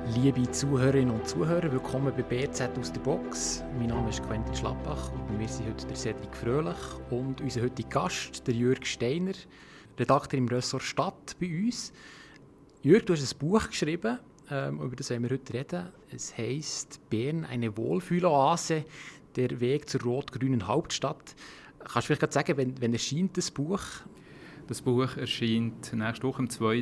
Liebe Zuhörerinnen und Zuhörer, willkommen bei BZ aus der Box. Mein Name ist Quentin Schlappach und wir sind heute der Cedric Fröhlich und unser heutiger Gast, der Jürg Steiner, Redakteur im Ressort Stadt bei uns. Jürg, du hast ein Buch geschrieben, über das wollen wir heute reden. Es heisst «Bern, eine Wohlfühloase, der Weg zur rot-grünen Hauptstadt». Kannst du vielleicht sagen, wann erscheint das Buch? Das Buch erscheint nächste Woche am 2.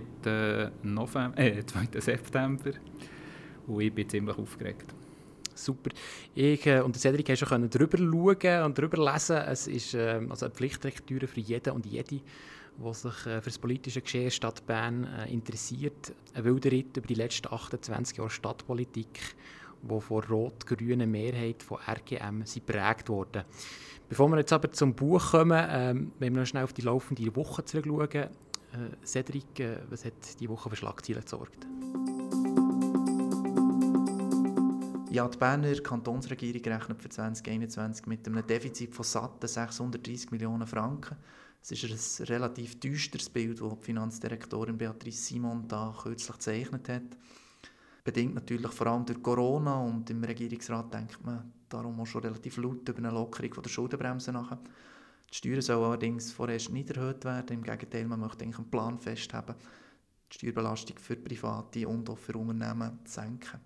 September und ich bin ziemlich aufgeregt. Super. Ich und Cedric haben schon drüber schauen und drüber lesen. Es ist eine Pflichtlektüre für jeden und jede, der sich für das politische Geschehen der Stadt Bern interessiert. Ein wilder Ritt über die letzten 28 Jahre Stadtpolitik, die von rot-grüner Mehrheit von RGM geprägt wurde. Bevor wir jetzt aber zum Buch kommen, wollen wir noch schnell auf die laufende Woche zurückschauen. Cedric, was hat diese Woche für Schlagzeilen gesorgt? Ja, die Berner Kantonsregierung rechnet für 2021 mit einem Defizit von satten 630 Millionen Franken. Es ist ein relativ düsteres Bild, das die Finanzdirektorin Beatrice Simon da kürzlich gezeichnet hat. Bedingt natürlich vor allem durch Corona, und im Regierungsrat denkt man darum auch schon relativ laut über eine Lockerung der Schuldenbremse nach. Die Steuern sollen allerdings vorerst nicht erhöht werden. Im Gegenteil, man möchte eigentlich einen Plan festhalten, die Steuerbelastung für Private und auch für Unternehmen zu senken.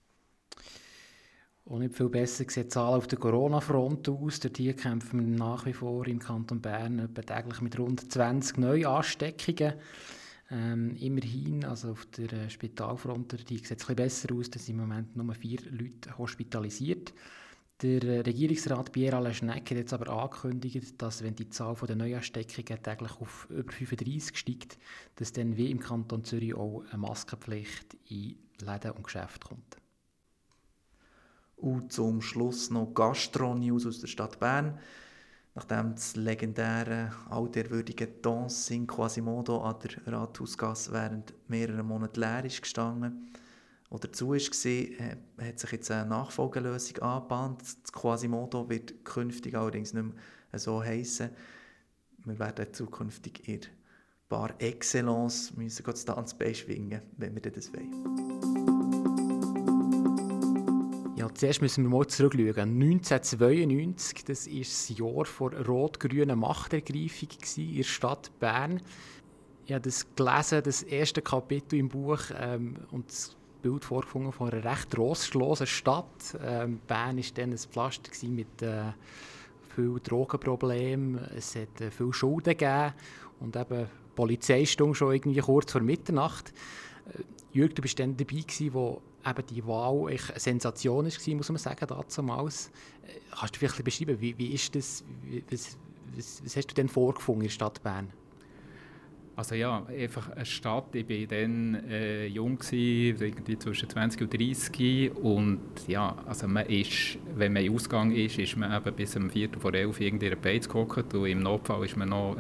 Und nicht viel besser sehen die Zahlen auf der Corona-Front aus. Dort hier kämpfen wir nach wie vor im Kanton Bern etwa täglich mit rund 20 Neuansteckungen. Immerhin, also auf der Spitalfront, die sieht es ein bisschen besser aus, da sind im Moment nur 4 Leute hospitalisiert. Der Regierungsrat Pierre-Alain Schnegg hat jetzt aber angekündigt, dass, wenn die Zahl der Neuansteckungen täglich auf über 35 steigt, dass dann wie im Kanton Zürich auch eine Maskenpflicht in Läden und Geschäfte kommt. Und zum Schluss noch Gastro-News aus der Stadt Bern. Nachdem das legendäre, alterwürdige Dancing Quasimodo an der Rathausgasse während mehrerer Monate leer ist gestanden oder zu war, hat sich jetzt eine Nachfolgelösung angebahnt. Das Quasimodo wird künftig allerdings nicht mehr so heissen. Wir werden zukünftig in Bar Excellence müssen das Tanzbein schwingen, wenn wir das wollen. Ja, zuerst müssen wir mal zurückschauen. 1992, das war das Jahr der rot-grünen Machtergreifung in der Stadt Bern. Ich habe das gelesen, das erste Kapitel im Buch, und das Bild vorgefunden von einer recht trostlosen Stadt. Bern war dann ein Pflaster mit vielen Drogenproblemen. Es hat viele Schulden gegeben und eben Polizeistunde schon irgendwie kurz vor Mitternacht. Jürg, du warst dann dabei, wo eben die Wahl eine Sensation war, muss man sagen, damals. Kannst du vielleicht beschreiben, wie ist das, was hast du denn vorgefunden in der Stadt Bern? Also ja, einfach eine Stadt. Ich war dann jung, irgendwie zwischen 20 und 30. Und ja, also man ist, wenn man in Ausgang ist man eben bis um 11:45 irgendwie in der Beiz gehockt. Und im Notfall ist man noch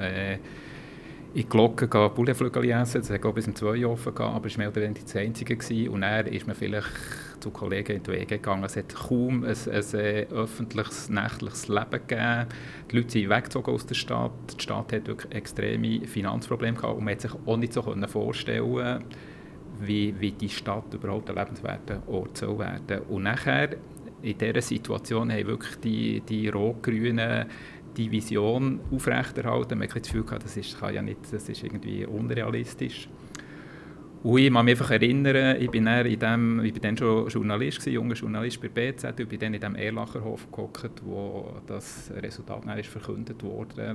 in die Glocke Pouletflügel essen. Das hat auch bis um 2 Uhr offen gehabt, aber es war mehr oder weniger das Einzige gewesen. Und dann ist man vielleicht zu Kollegen in die Wege gegangen. Es hat kaum ein öffentliches, nächtliches Leben gegeben. Die Leute sind weggezogen aus der Stadt. Die Stadt hat wirklich extreme Finanzprobleme gehabt. Und man konnte sich auch nicht so vorstellen, wie die Stadt überhaupt ein lebenswerter Ort soll werden. Und nachher, in dieser Situation, haben wirklich die Rot-Grünen die Vision aufrechterhalten. Man hat das Gefühl gehabt, das ist irgendwie unrealistisch. Und ich kann mich einfach erinnern, ich bin dann schon Journalist, junger Journalist bei BZ, und bin dann in diesem Erlacherhof gehockt, wo das Resultat dann ist verkündet wurde.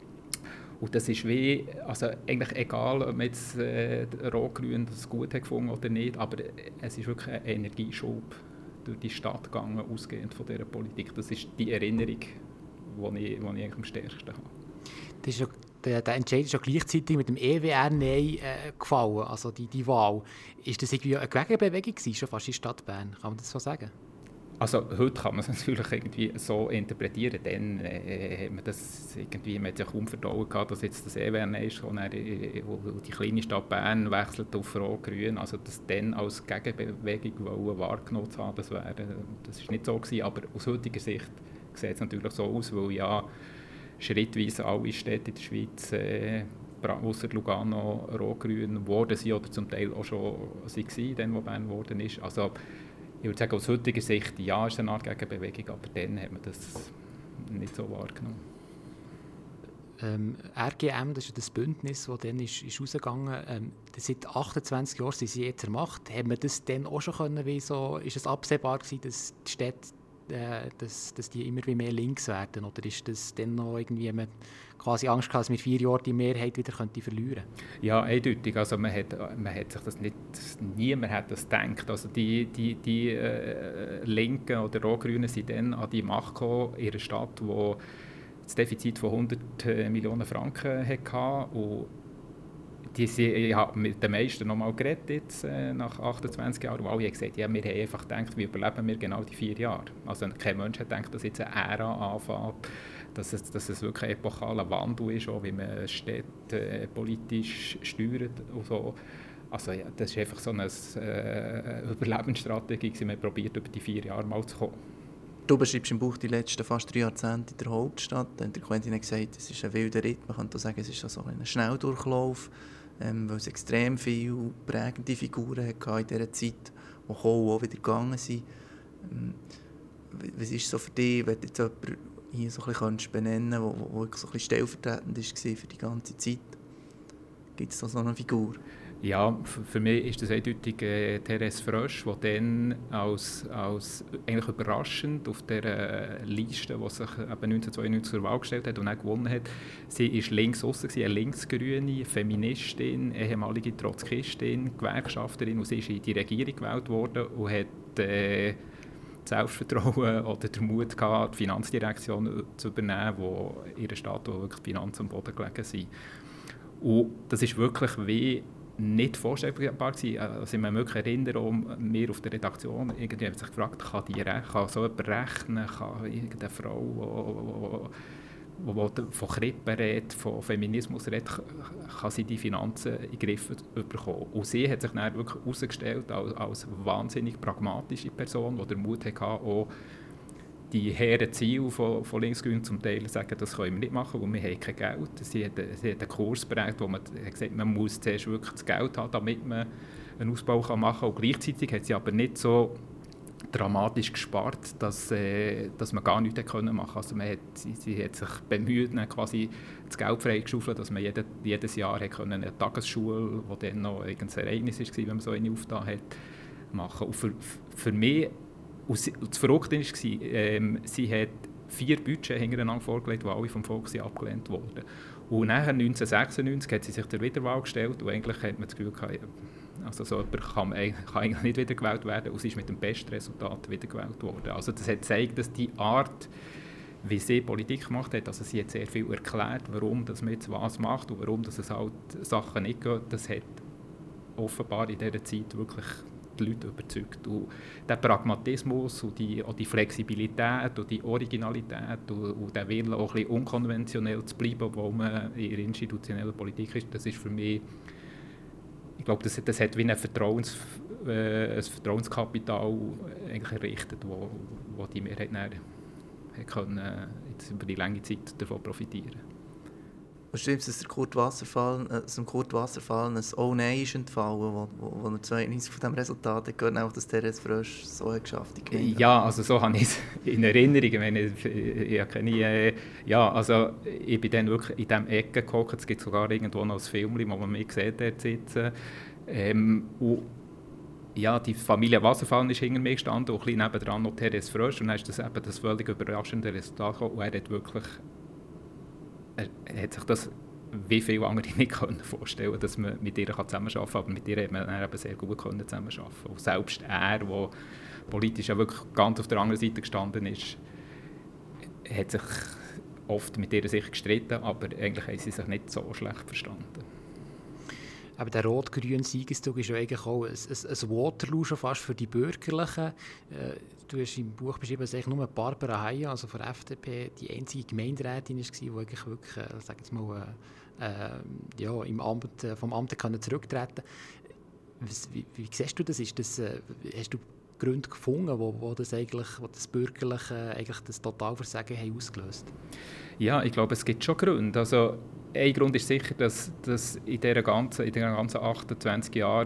Und das ist eigentlich egal, ob man jetzt Rot-Grün das gut hat gefunden oder nicht, aber es ist wirklich ein Energieschub durch die Stadt gegangen, ausgehend von dieser Politik. Das ist die Erinnerung, die ich eigentlich am stärksten habe. Das ist ja, der Entscheid ist ja gleichzeitig mit dem EWR-Nein gefallen, also die Wahl. Ist das irgendwie eine Gegenbewegung gewesen, schon fast in der Stadt Bern? Kann man das so sagen? Also heute kann man es natürlich irgendwie so interpretieren. Dann hat man hat ja kaum verdauen gehabt, dass jetzt das EWR-Nein ist, wo die kleine Stadt Bern wechselt auf Rot-Grün. Also das dann als Gegenbewegung wahrgenommen zu haben, das ist nicht so gewesen. Aber aus heutiger Sicht sieht es natürlich so aus, weil ja schrittweise alle Städte in der Schweiz ausser Lugano rot-grün geworden sind oder zum Teil auch schon waren, dann, wo Bern geworden ist. Also ich würde sagen, aus heutiger Sicht, ja, ist es eine Art Gegenbewegung, aber dann hat man das nicht so wahrgenommen. RGM, das ist das Bündnis, das dann ist rausgegangen ist. Seit 28 Jahren sind sie jetzt ermacht. Hat man das dann auch schon können, wie so, ist es absehbar gewesen, dass die Städte dass die immer mehr links werden? Oder ist das dann noch irgendwie, man quasi Angst gehabt, dass mit 4 Jahren die Mehrheit wieder könnte verlieren? Ja, eindeutig. Also man hat sich das nicht, niemand hat das gedacht. Also die Linken oder Rot-Grünen sind dann an die Macht gekommen in einer Stadt, die das Defizit von 100 Millionen Franken hatte. Und ich habe mit den meisten noch mal geredet jetzt, nach 28 Jahren, und alle haben gesagt, ja, wir haben einfach gedacht, wie überleben wir genau die 4 Jahre. Also kein Mensch hat gedacht, dass jetzt eine Ära anfängt, dass es wirklich ein epochaler Wandel ist, auch wie man Städte politisch steuert und so. Also ja, das war einfach so eine Überlebensstrategie. Wir haben probiert, über die 4 Jahre mal zu kommen. Du beschreibst im Buch die letzten fast 3 Jahrzehnte in der Hauptstadt. Der Quentin hat gesagt, es ist ein wilder Ritt. Man könnte auch sagen, es ist so ein Schnelldurchlauf, weil es extrem viele prägende Figuren hatte in dieser Zeit, die kommen und auch wieder gegangen sind. Was ist so für dich, wenn du jetzt jemanden hier so ein bisschen benennen kannst, der so ein bisschen stellvertretend war für die ganze Zeit? Gibt es da so eine Figur? Ja, für mich ist das eindeutig Therese Frösch, die dann als eigentlich überraschend auf der Liste, die sich eben 1992 zur Wahl gestellt hat und auch gewonnen hat, sie war links aussen, eine linksgrüne Feministin, ehemalige Trotzkistin, Gewerkschafterin, und sie ist in die Regierung gewählt worden und hat das Selbstvertrauen oder den Mut gehabt, die Finanzdirektion zu übernehmen, wo in einer Stadt, wo wirklich die Finanzen am Boden gelegen sind. Und das ist wirklich wie nicht vorstellbar gewesen. Also ich kann mich erinnern, wir auf der Redaktion irgendwie haben sich gefragt, kann so jemand rechnen, kann irgendeine Frau, die von Krippen redet, von Feminismus redet, kann sie die Finanzen in den Griff bekommen. Und sie hat sich dann wirklich herausgestellt als wahnsinnig pragmatische Person, die den Mut hatte, auch die hehren Ziele von Linksgrün zum Teil sagen, das können wir nicht machen, weil wir haben kein Geld. Sie hat einen Kurs bereitet, wo man gesagt hat, man muss zuerst wirklich das Geld haben, damit man einen Ausbau machen kann. Und gleichzeitig hat sie aber nicht so dramatisch gespart, dass man gar nichts machen konnte. Also sie hat sich bemüht, quasi das Geld freigeschaufelt, dass man jedes Jahr eine Tagesschule, die dann noch ein Ereignis war, wenn man so eine aufgetan hat, machen. Und für mich, und das Verrückte war, sie hat 4 Budgets hintereinander vorgelegt, die alle vom Volk abgelehnt wurden. Und nachher, 1996, hat sie sich der Wiederwahl gestellt und eigentlich hat man das Gefühl gehabt, also so jemand kann eigentlich nicht wiedergewählt werden, und sie ist mit dem besten Resultat wiedergewählt worden. Also das hat gezeigt, dass die Art, wie sie Politik gemacht hat, also sie hat sehr viel erklärt, warum dass man jetzt was macht und warum dass es halt Sachen nicht geht, das hat offenbar in dieser Zeit wirklich die Leute überzeugt. Und der Pragmatismus und auch die Flexibilität und die Originalität und der Wille, auch ein bisschen unkonventionell zu bleiben, obwohl man in der institutionellen Politik ist, das ist für mich, ich glaube, das hat wie ein Vertrauenskapital eigentlich errichtet, wo die Mehrheit jetzt über die lange Zeit davon profitieren. Du schreibst, dass dem Kurt Wasserfall ein «Oh nein» ist entfallen, wo er 92 von diesem Resultat hat gehört, auch dass Therese Frösch so hat geschafft hat. Ja, also so habe ich es in Erinnerung. Ich bin dann wirklich in dieser Ecke gehockt. Es gibt sogar irgendwo noch ein Film, wo man mich sieht, dort sitzen. Und ja, die Familie Wasserfall ist hinter mir gestanden und ein bisschen nebendran noch Therese Frösch. Und dann ist das eben das völlig überraschende Resultat gekommen. Und er hat sich das wie viele andere nicht vorstellen können, dass man mit ihr zusammenarbeiten kann. Aber mit ihr hat man dann eben sehr gut zusammenarbeiten. Und selbst er, der politisch ja wirklich ganz auf der anderen Seite gestanden ist, hat sich oft mit ihr sicher gestritten, aber eigentlich haben sie sich nicht so schlecht verstanden. Aber der rot-grüne Siegeszug ist ja eigentlich auch ein Waterloo schon fast für die Bürgerlichen. Du hast im Buch beschrieben, dass eigentlich nur Barbara Heyer, also von der FDP, die einzige Gemeinderätin war, die eigentlich wirklich, sag jetzt mal, vom Amt zurücktreten konnte. Wie siehst du das? Hast du Gründe gefunden, wo das Bürgerliche eigentlich das Totalversagen haben ausgelöst? Ja, ich glaube, es gibt schon Gründe. Also, ein Grund ist sicher, dass in den ganzen 28 Jahren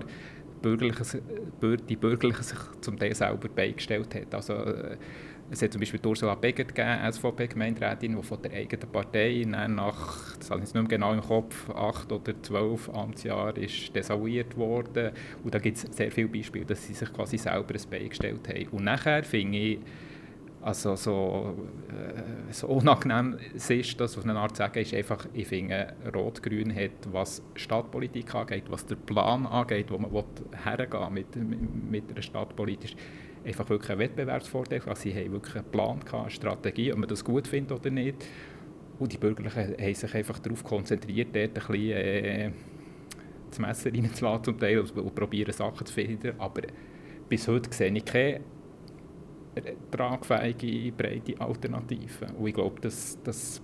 die Bürgerlichen sich zum Teil selber beigestellt haben. Also, es hat zum Beispiel Ursula Begert gegeben, SVP-Gemeinderätin, die von der eigenen Partei nach, das habe ich nicht mehr genau im Kopf, 8 oder 12 Amtsjahren ist desavouiert worden. Und da gibt es sehr viele Beispiele, dass sie sich quasi selber ein Bein gestellt haben. Und nachher finde ich, also so unangenehm es ist, das auf eine Art zu sagen, ist einfach, ich finde, Rot-Grün hat, was Stadtpolitik angeht, was der Plan angeht, wo man hergehen mit einer Stadt politisch, einfach wirklich einen Wettbewerbsvorteil. Also sie haben wirklich einen Plan, eine Strategie, ob man das gut findet oder nicht. Und die Bürgerlichen haben sich einfach darauf konzentriert, dort ein bisschen das Messer reinzulassen zum Teil und probieren, Sachen zu finden. Aber bis heute sehe ich keine tragfähige, breite Alternative. Und ich glaube, dem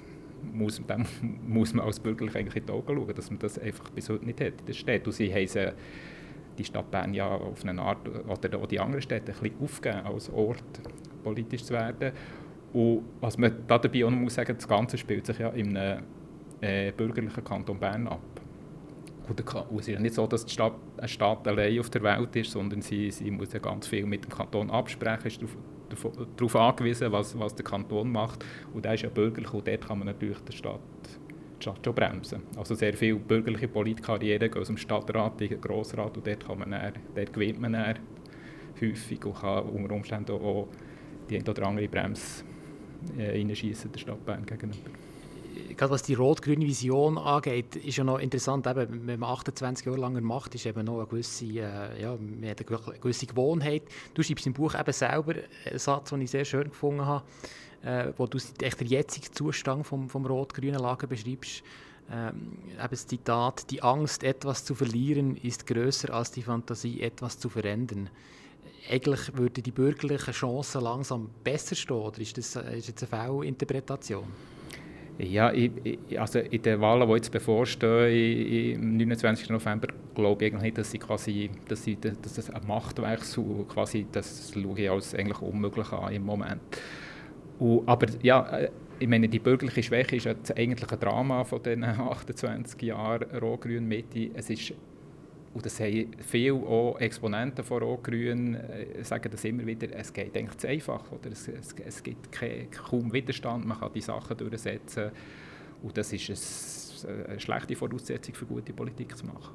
muss man als Bürgerlich eigentlich in die Augen schauen, dass man das einfach bis heute nicht hat in der Stadt. Und sie haben die Stadt Bern ja auf eine Art, oder auch die anderen Städte, ein bisschen aufgegeben, als Ort politisch zu werden. Und was man dabei auch noch muss sagen, das Ganze spielt sich ja in einem bürgerlichen Kanton Bern ab. Und es ist ja nicht so, dass die Stadt eine Stadt allein auf der Welt ist, sondern sie muss ja ganz viel mit dem Kanton absprechen, ist darauf angewiesen, was der Kanton macht. Und der ist ja bürgerlich und dort kann man natürlich die Stadt schon bremsen. Also sehr viele bürgerliche Politkarrieren gehen aus dem Stadtrat in den Grossrat und dort gewinnt man dann häufig und kann unter Umständen auch die eine oder andere Bremse reinschiessen der Stadt Bern gegenüber. Gerade was die rot-grüne Vision angeht, ist ja noch interessant, eben, wenn man 28 Jahre lang macht, ist eben noch eine gewisse, man hat eine gewisse Gewohnheit. Du schreibst im Buch eben selber einen Satz, den ich sehr schön gefunden habe, wo du echt den jetzigen Zustand vom rot-grünen Lager beschreibst. Eben das Zitat: Die Angst, etwas zu verlieren, ist grösser als die Fantasie, etwas zu verändern. Eigentlich würden die bürgerlichen Chancen langsam besser stehen, oder ist das jetzt eine Fehlinterpretation? Ja, also in den Wahlen, die jetzt bevorstehen, am 29. November, glaube ich eigentlich nicht, dass das ein Machtwechsel quasi, das schaue ich als eigentlich unmöglich an im Moment. Aber ja, ich meine, die bürgerliche Schwäche ist ja das eigentliche Drama von diesen 28 Jahren Rot-Grün-Mitte. Und das haben viele auch Exponenten von Rot-Grün, sagen das immer wieder, es geht eigentlich zu einfach. Oder? Es gibt kaum Widerstand, man kann die Sachen durchsetzen. Und das ist eine schlechte Voraussetzung für gute Politik zu machen.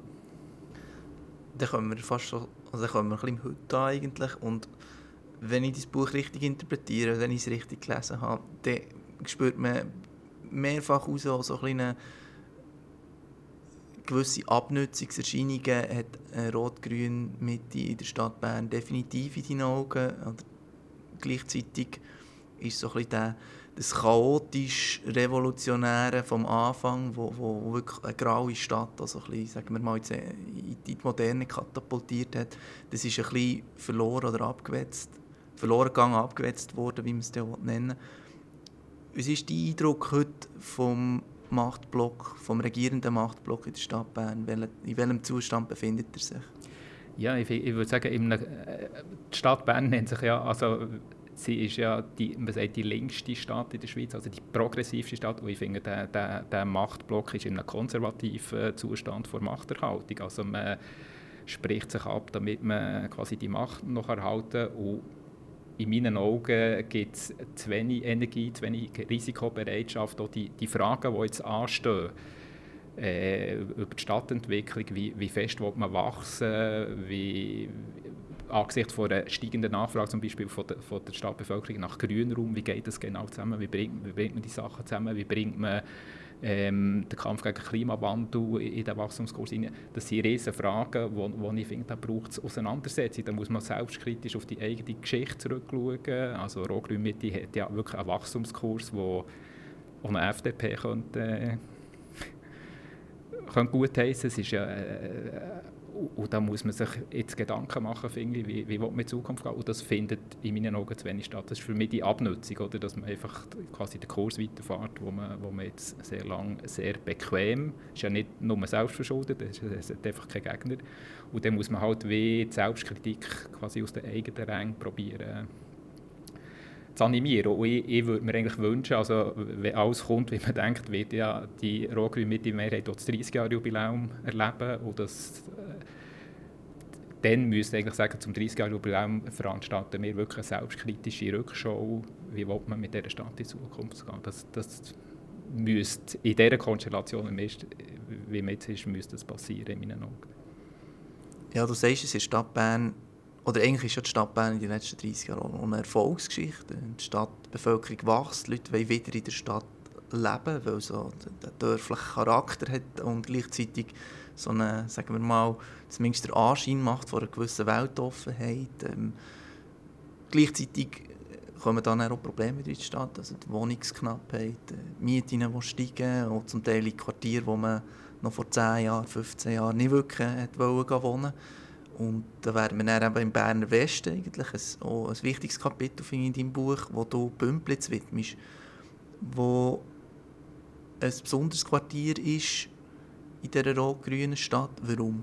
Dann kommen wir fast schon, also kommen wir ein bisschen im Heute an eigentlich. Und wenn ich das Buch richtig interpretiere, wenn ich es richtig gelesen habe, dann spürt man mehrfach raus, so ein kleine gewisse Abnutzungserscheinungen hat Rot-Grün-Mitte in der Stadt Bern definitiv in deinen Augen. Oder gleichzeitig ist so ein bisschen das chaotisch-revolutionäre vom Anfang, wo wirklich eine graue Stadt, also ein bisschen, sagen wir mal, jetzt in die Moderne katapultiert hat, das ist ein bisschen verloren oder verloren gegangen, abgewetzt worden, wie man es nennen will. Was ist dein Eindruck heute vom regierenden Machtblock in der Stadt Bern? In welchem Zustand befindet er sich? Ja, ich würde sagen, die Stadt Bern nennt sich ja, also sie ist ja die längste Stadt in der Schweiz, also die progressivste Stadt. Und ich finde, der Machtblock ist in einem konservativen Zustand vor Machterhaltung. Also man spricht sich ab, damit man quasi die Macht noch erhalten. Und in meinen Augen gibt es zu wenig Energie, zu wenig Risikobereitschaft, auch die Fragen, die jetzt anstehen, über die Stadtentwicklung, wie fest will man wachsen, angesichts von einer steigenden Nachfrage zum Beispiel von der Stadtbevölkerung nach Grünraum, wie geht das genau zusammen, wie bringt man die Sachen zusammen, wie bringt man den Kampf gegen den Klimawandel in den Wachstumskurs hinein. Das sind riesige Fragen, wo ich finde, da braucht es Auseinandersetzung. Da muss man selbstkritisch auf die eigene Geschichte zurückschauen. Also Rot-Grün-Mitte hat ja wirklich einen Wachstumskurs, wo eine FDP könnte gut heissen. Es ist ja, und da muss man sich jetzt Gedanken machen, finde ich, wie will man in Zukunft gehen. Und das findet in meinen Augen zu wenig statt. Das ist für mich die Abnutzung, oder? Dass man einfach quasi den Kurs weiterfährt, wo man jetzt sehr lang sehr bequem ist, ja nicht nur selbst verschuldet, es hat einfach keinen Gegner. Und dann muss man halt wie die Selbstkritik quasi aus den eigenen Rängen probieren zu animieren. Und ich würde mir eigentlich wünschen, also wenn alles kommt, wie man denkt, wird ja die rot-grüne Mitte-Mehrheit das 30-Jahre-Jubiläum erleben. Und dann müsste ich eigentlich sagen, zum 30-Jahre-Jubiläum veranstalten wir wirklich eine selbstkritische Rückschau, wie will man mit dieser Stadt in Zukunft gehen. Das müsste in dieser Konstellation, wie man jetzt ist, müsste das passieren in meinen Augen. Ja, du sagst, es ist Stadt Bern, oder eigentlich ist ja die Stadt Bern in den letzten 30 Jahren auch eine Erfolgsgeschichte. Die Stadtbevölkerung wächst, die Leute wollen wieder in der Stadt leben, weil es so einen dörflichen Charakter hat und gleichzeitig so eine, sagen wir mal, zumindest der Anschein macht von einer gewissen Weltoffenheit. Gleichzeitig kommen dann auch Probleme in die Stadt, also die Wohnungsknappheit, die Mieten, die steigen, und zum Teil in Quartieren, wo man noch vor 10 Jahren, 15 Jahren nicht wirklich wohnen wollte. Und da wären wir dann eben im Berner Westen eigentlich auch ein wichtiges Kapitel finde ich in deinem Buch, wo du Bümpliz widmest, wo ein besonderes Quartier ist in dieser rot-grünen Stadt. Warum?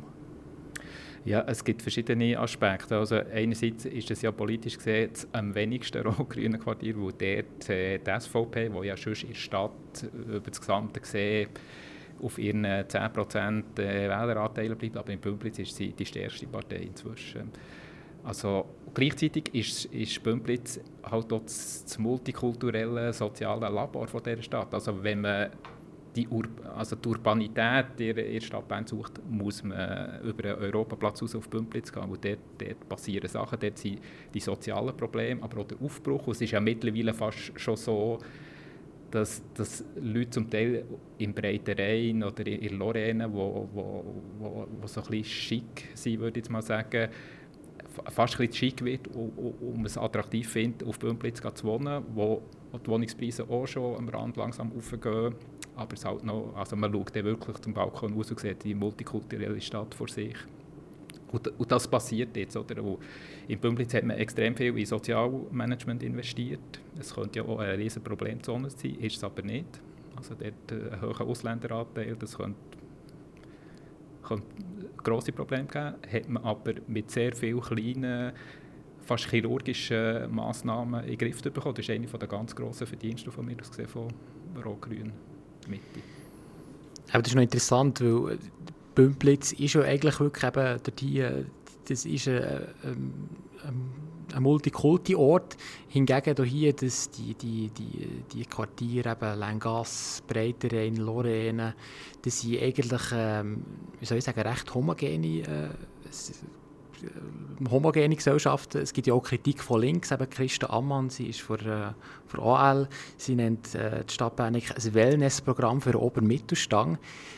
Ja, es gibt verschiedene Aspekte. Also einerseits ist es ja politisch gesehen das am wenigsten rot-grüne Quartier, wo dort die SVP, die ja sonst in der Stadt über das Gesamte gesehen auf ihren 10% Wähleranteile bleibt, aber in Bümpliz ist sie die stärkste Partei inzwischen. Also gleichzeitig ist Bümpliz halt auch das multikulturelle, soziale Labor von dieser Stadt. Also wenn man die Urbanität in der Stadt Bern sucht, muss man über einen Europaplatz raus auf Bümpliz gehen, wo dort passieren Sachen, dort sind die sozialen Probleme, aber auch der Aufbruch. Und es ist ja mittlerweile fast schon so, dass Leute zum Teil im Breiten Rhein oder in Lorraine, wo so ein bisschen schick sind, würde ich jetzt mal sagen, fast ein bisschen schick wird, um es attraktiv findet, auf Bümpliz zu wohnen, wo die Wohnungspreise auch schon am Rand langsam hochgehen. Aber es halt noch, also man schaut dann wirklich zum Balkon raus und sieht die multikulturelle Stadt vor sich. Und das passiert jetzt. Oder? Und in Bümpliz hat man extrem viel in Sozialmanagement investiert. Es könnte ja auch eine riesige Problemzone sein, ist es aber nicht. Also dort ein hoher Ausländeranteil, das könnte grosse Probleme geben. Hat man aber mit sehr vielen kleinen, fast chirurgischen Massnahmen in den Griff bekommen. Das ist eine der ganz grossen Verdienste von mir aus gesehen von Rot-Grün Mitte. Aber das ist noch interessant, weil Bümpliz ist ja eigentlich wirklich eben das ist ein Multikulti-Ort. Hingegen hier die Quartiere, eben Länggasse, Breiter Rhein, Lorraine, das sind eigentlich, wie soll ich sagen, recht homogene Gesellschaften. Es gibt ja auch Kritik von links, eben Christa Ammann, sie ist von AL, sie nennt die Stadt Bern ein Wellnessprogramm für den Obermittelstand.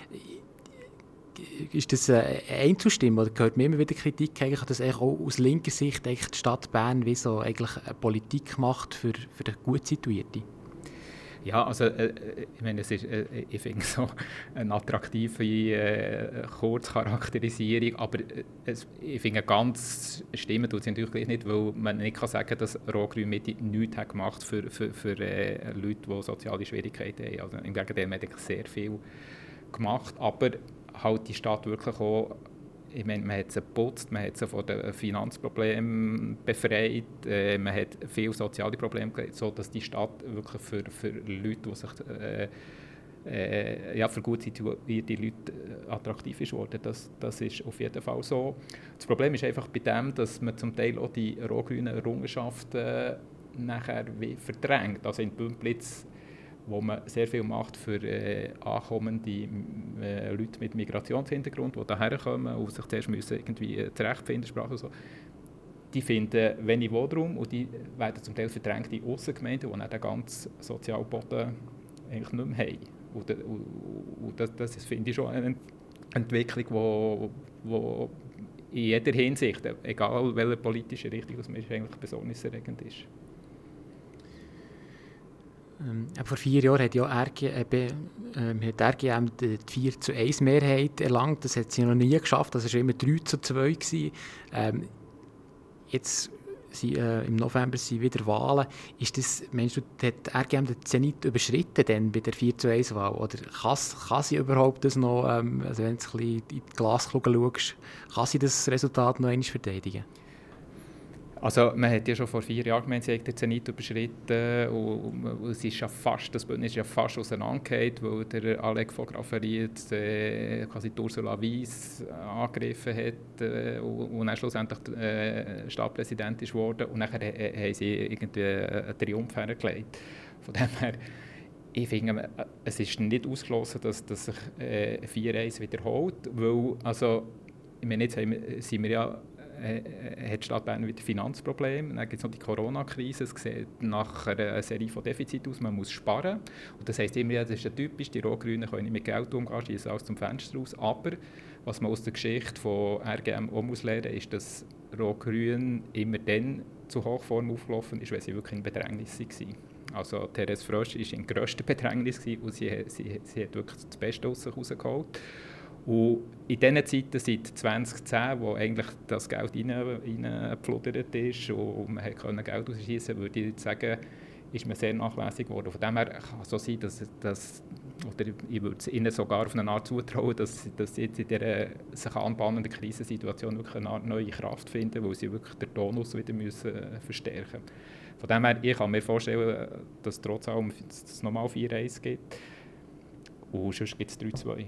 Ist das einzustimmen oder gehört mir immer wieder Kritik, eigentlich, dass auch aus linker Sicht eigentlich die Stadt Bern wie so eigentlich eine Politik macht für den gut Situierten? Ja, also ich meine, es ist, ich finde so eine attraktive Kurzcharakterisierung, aber ich finde, ganz stimmen tut es natürlich nicht, weil man nicht kann sagen, dass Rot-Grün Mitte nichts hat gemacht für Leute, die soziale Schwierigkeiten haben. Also im Gegenteil, man hat sehr viel gemacht, aber halt die Stadt wirklich auch, ich meine, man hat sie geputzt, man hat sie von den Finanzproblemen befreit, man hat viele soziale Probleme gehabt, sodass die Stadt wirklich für Leute, die sich für gut situierte Leute attraktiv ist worden. Das ist auf jeden Fall so. Das Problem ist einfach bei dem, dass man zum Teil auch die rot-grünen Errungenschaften nachher verdrängt. Also in Bümpliz, wo man sehr viel macht für ankommende Leute mit Migrationshintergrund, die hierher kommen und sich zuerst müssen irgendwie zurechtfinden, Sprache und so. Die finden wenig Wohnraum und die werden zum Teil verdrängt in Aussengemeinden, die dann den ganzen Sozialboden eigentlich nicht mehr haben. Und das finde ich schon eine Entwicklung, die in jeder Hinsicht, egal welche politische Richtung es ist, eigentlich besorgniserregend ist. Vor 4 Jahren hat ja RGM die 4:1 Mehrheit erlangt. Das hat sie noch nie geschafft. Das war immer 3:2. Jetzt im November sind wieder Wahlen. Meinst du, hat RGM den Zenit überschritten denn bei der 4:1 Wahl? Oder kann sie überhaupt das noch, also wenn du ein bisschen in die Glaskugel schaust, kann sie das Resultat noch einmal verteidigen? Also man hat ja schon vor 4 Jahren gemeint, sie hat den Zenit überschritten und es ist ja fast, das Bündnis ist ja fast auseinandergefallen, weil der Alec von Graffenried quasi Ursula Weiss angegriffen hat und dann schlussendlich Stadtpräsident ist geworden und nachher haben sie irgendwie einen Triumph hergelegt. Von dem her, ich finde, es ist nicht ausgeschlossen, dass sich 4-1 wiederholt, weil, also, ich meine, jetzt sind wir ja hat die Stadt Bern wieder Finanzprobleme. Dann gibt es noch die Corona-Krise. Es sieht nach einer Serie von Defiziten aus, man muss sparen. Und das heisst immer, ja, das ist ja typisch, die Rot-Grünen können nicht mit Geld umgehen, schießen alles zum Fenster raus. Aber was man aus der Geschichte von RGM auch muss lernen, ist, dass Rot-Grün immer dann zu Hochform aufgelaufen ist, wenn sie wirklich in Bedrängnis waren. Also Therese Frösch war in grösster Bedrängnis und sie hat wirklich das Beste aus sich rausgeholt. Und in diesen Zeiten, seit 2010, wo eigentlich das Geld reingefludert ist und man konnte Geld rausschießen, würde ich sagen, ist man sehr nachlässig geworden. Von dem her kann es so sein, dass oder ich würde es ihnen sogar auf eine Art zutrauen, dass sie jetzt in dieser sich anbahnenden Krisensituation wirklich eine Art neue Kraft finden, weil sie wirklich den Tonus wieder müssen verstärken müssen. Von dem her, ich kann mir vorstellen, dass trotz allem es nochmal 4-1 gibt. Und sonst gibt es 3-2.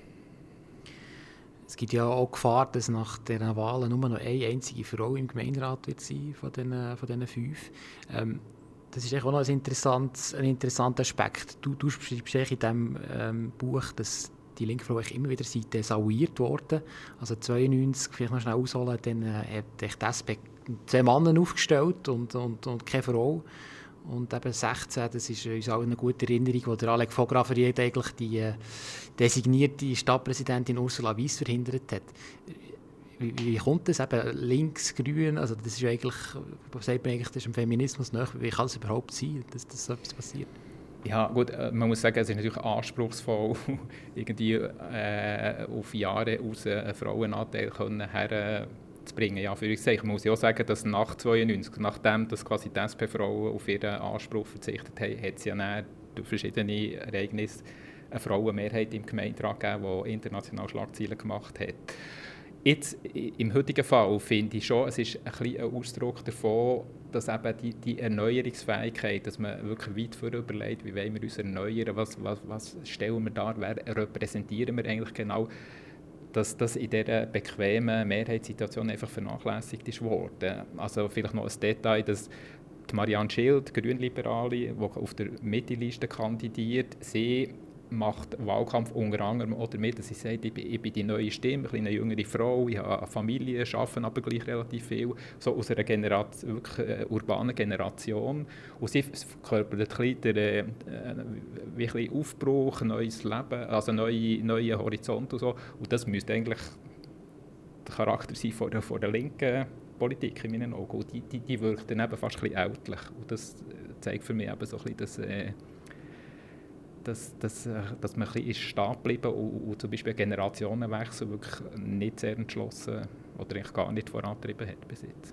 Es gibt ja auch Gefahr, dass nach diesen Wahlen nur noch eine einzige Frau im Gemeinderat wird sein von diesen 5. Das ist auch noch ein interessanter Aspekt. Du beschreibst in diesem Buch, dass die linke Frau immer wieder desavouiert worden. Also 92, vielleicht noch schnell ausholen, dann hat die SP 2 Männer aufgestellt und keine Frau. Und eben 16, das ist uns auch eine gute Erinnerung, wo der Alec von Graffenried eigentlich die designierte Stadtpräsidentin Ursula Weiss verhindert hat. Wie kommt das? Eben links, grün, also das ist ja eigentlich, was sagt man eigentlich, das ist im Feminismus nach. Wie kann es überhaupt sein, dass so etwas passiert? Ja gut, man muss sagen, es ist natürlich anspruchsvoll, irgendwie auf Jahre aus einen Frauenanteil zu bringen. Ja, für ich muss ja auch sagen, dass nach 92, nachdem dass quasi die SP-Frauen auf ihren Anspruch verzichtet haben, hat es ja dann durch verschiedene Ereignisse eine Frauenmehrheit im Gemeinderat gegeben, die international Schlagzeilen gemacht hat. Jetzt, im heutigen Fall finde ich schon, es ist ein bisschen ein Ausdruck davon, dass eben die Erneuerungsfähigkeit, dass man wirklich weit vorher überlegt, wie wollen wir uns erneuern, was stellen wir dar, wer repräsentieren wir eigentlich genau, dass das in dieser bequemen Mehrheitssituation einfach vernachlässigt ist worden. Also vielleicht noch ein Detail, dass die Marianne Schild, Grünliberale, die auf der Mitte-Liste kandidiert, sie macht Wahlkampf unter anderem auch damit, dass sie sagt, ich bin die neue Stimme, eine jüngere Frau, ich habe eine Familie, arbeite aber gleich relativ viel, so aus einer wirklich urbanen Generation. Und sie verkörpert ein bisschen Aufbruch, neues Leben, also neue Horizonte und so. Und das müsste eigentlich der Charakter sein von der linken Politik in meinen Augen. Und die wirkt dann eben fast ein bisschen ältlich. Und das zeigt für mich eben so ein bisschen, dass man ein bisschen stehen geblieben und zum Beispiel Generationenwechsel wirklich nicht sehr entschlossen oder eigentlich gar nicht vorangetrieben hat bis jetzt.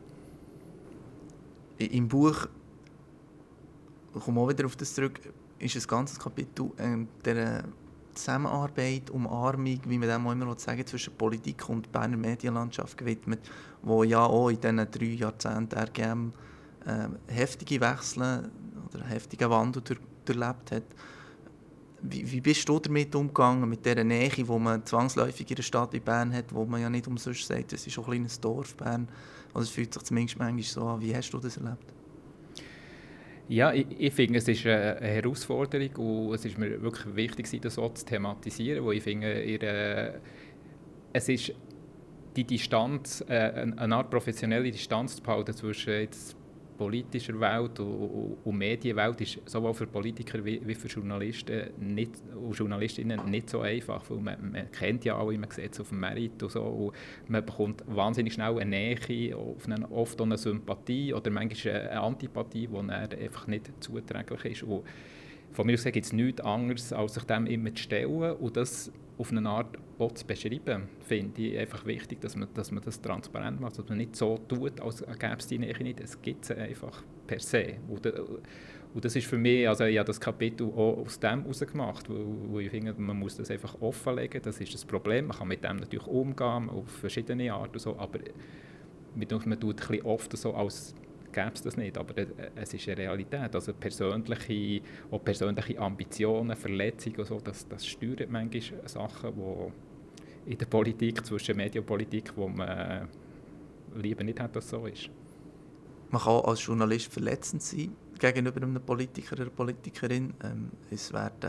Im Buch, ich komme auch wieder auf das zurück, ist ein ganzes Kapitel der Zusammenarbeit, Umarmung, wie man dem auch immer sagen, zwischen Politik und Berner Medienlandschaft gewidmet, wo ja auch in diesen 3 Jahrzehnten RGM heftige Wechsel oder heftige Wandel durchlebt hat. Wie bist du damit umgegangen, mit dieser Nähe, die man zwangsläufig in einer Stadt wie Bern hat, wo man ja nicht umsonst sagt, es ist auch ein kleines Dorf, Bern. Also es fühlt sich zumindest manchmal so an. Wie hast du das erlebt? Ja, ich finde, es ist eine Herausforderung und es ist mir wirklich wichtig, das so zu thematisieren, weil ich finde, es ist die Distanz, eine Art professionelle Distanz zu behalten zwischen jetzt politischer Welt und Medienwelt ist sowohl für Politiker wie für Journalisten und Journalistinnen nicht so einfach, weil man kennt ja alle, man sieht es auf dem Merit und so und man bekommt wahnsinnig schnell eine Nähe, oft auch eine Sympathie oder manchmal eine Antipathie, die einfach nicht zuträglich ist. Und von mir aus gibt es nichts anderes, als sich dem immer zu stellen und das auf eine Art auch zu beschreiben, finde ich einfach wichtig, dass man das transparent macht, dass man nicht so tut, als gäbe es die Nähe nicht. Es gibt sie einfach per se. Und das ist für mich, also ich habe das Kapitel auch aus dem herausgemacht, wo ich finde, man muss das einfach offenlegen, das ist das Problem. Man kann mit dem natürlich umgehen, auf verschiedene Arten, so, aber man tut ein bisschen oft so, als gäbe es das nicht, aber es ist eine Realität. Also persönliche Ambitionen, Verletzungen und so, das steuert manchmal Sachen, die in der Politik, zwischen Medien und Politik, wo man lieber nicht hat, dass es so ist. Man kann auch als Journalist verletzend sein gegenüber einem Politiker oder einer Politikerin. Es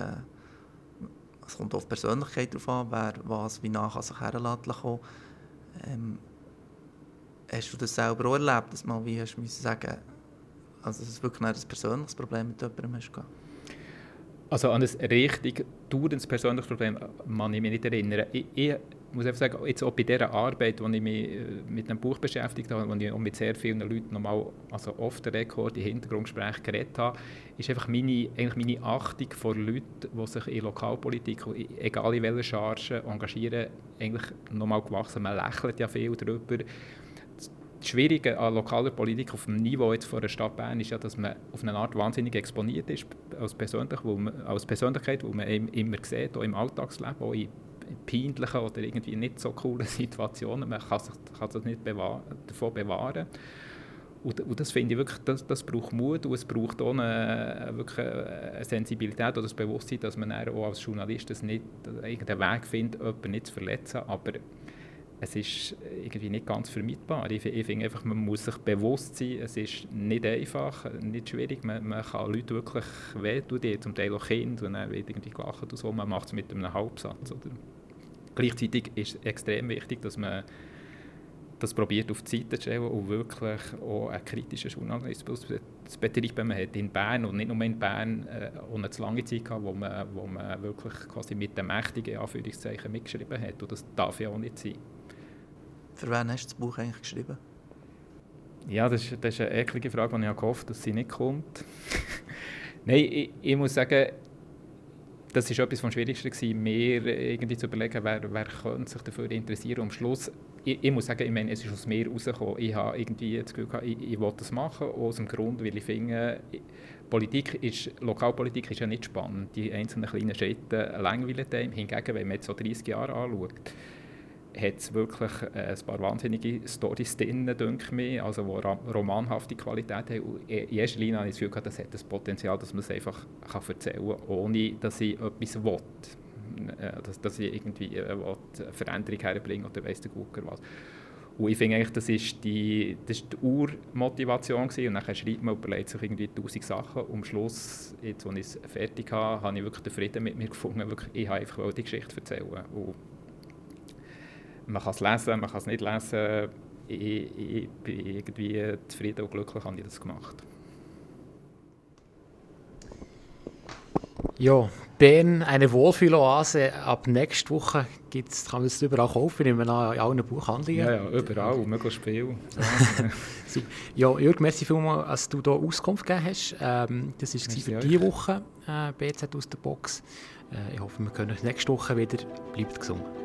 kommt auf die Persönlichkeit drauf an, wer was wie nah sich heranlassen kann. Hast du das selber auch erlebt, dass mal wie hast du sagen, also dass es wirklich ein persönliches Problem mit jemandem hast gehabt? Also an ein richtig dauerndes persönliches Problem kann ich mich nicht erinnern. Ich muss einfach sagen, jetzt auch bei dieser Arbeit, wo ich mich mit einem Buch beschäftigt habe, wo ich auch mit sehr vielen Leuten nochmal, also off the record, in Hintergrundgesprächen geredet habe, ist einfach meine Achtung vor Leuten, die sich in Lokalpolitik, egal in welcher Charge, engagieren, eigentlich nochmal gewachsen. Man lächelt ja viel darüber. Das Schwierige an lokaler Politik auf dem Niveau jetzt von der Stadt Bern ist ja, dass man auf eine Art wahnsinnig exponiert ist als Persönlichkeit, wo man immer sieht, auch im Alltagsleben, auch in peinlichen oder irgendwie nicht so coolen Situationen. Man kann sich nicht davon bewahren. Und das finde ich wirklich, das braucht Mut und es braucht auch wirklich eine Sensibilität oder das Bewusstsein, dass man auch als Journalist nicht irgendeinen Weg findet, jemanden nicht zu verletzen, aber es ist irgendwie nicht ganz vermeidbar. Ich finde einfach, man muss sich bewusst sein, es ist nicht einfach, nicht schwierig. Man kann Leute wirklich wehtun, die zum Teil auch Kinder, und dann wird irgendwie gelacht und so. Man macht es mit einem Halbsatz. Oder? Gleichzeitig ist es extrem wichtig, dass man das probiert auf die Seite zu stellen und wirklich auch einen kritischen Journalismus zu betreiben. Man hat in Bern und nicht nur in Bern auch eine zu lange Zeit gehabt, wo man wirklich quasi mit den mächtigen Anführungszeichen mitgeschrieben hat. Und das darf ja auch nicht sein. Für wen hast du das Buch eigentlich geschrieben? Ja, das ist eine eklige Frage, die ich gehofft habe, dass sie nicht kommt. Nein, ich muss sagen, das war etwas vom Schwierigsten, mir irgendwie zu überlegen, wer könnte sich dafür interessieren. Am Schluss, ich muss sagen, ich meine, es ist aus mir herausgekommen. Ich habe irgendwie das Gefühl gehabt, ich will das machen, aus dem Grund, weil ich finde, Lokalpolitik ist ja nicht spannend. Die einzelnen kleinen Schritte langweilen einem. Hingegen, wenn man jetzt so 30 Jahre anschaut, hat es wirklich ein paar wahnsinnige Storys drin, denke ich mir, also die romanhafte Qualität haben. Und in erster Linie habe ich das Gefühl, das hat das Potenzial, dass man es einfach erzählen kann, ohne dass ich etwas will. Dass ich irgendwie eine Veränderung herbringe oder weiss der Gucker was. Und ich finde eigentlich, das ist die Urmotivation gewesen. Und dann schreibt man, überlegt sich irgendwie 1000 Sachen. Und am Schluss, jetzt, als ich es fertig habe ich wirklich den Frieden mit mir gefunden. Wirklich, ich wollte einfach die Geschichte erzählen. Und man kann es lesen, man kann es nicht lesen. Ich bin irgendwie zufrieden und glücklich, habe ich das gemacht. Ja, Bern, eine Wohlfühloase. Ab nächster Woche kann man es überall kaufen, in allen Buchhandlungen. Ja, überall, möglichst viel. Ja, Jürg, merci vielmals, dass du hier Auskunft gegeben hast. Das war für diese Woche BZ aus der Box. Ich hoffe, wir können uns nächste Woche wieder. Bleibt gesund.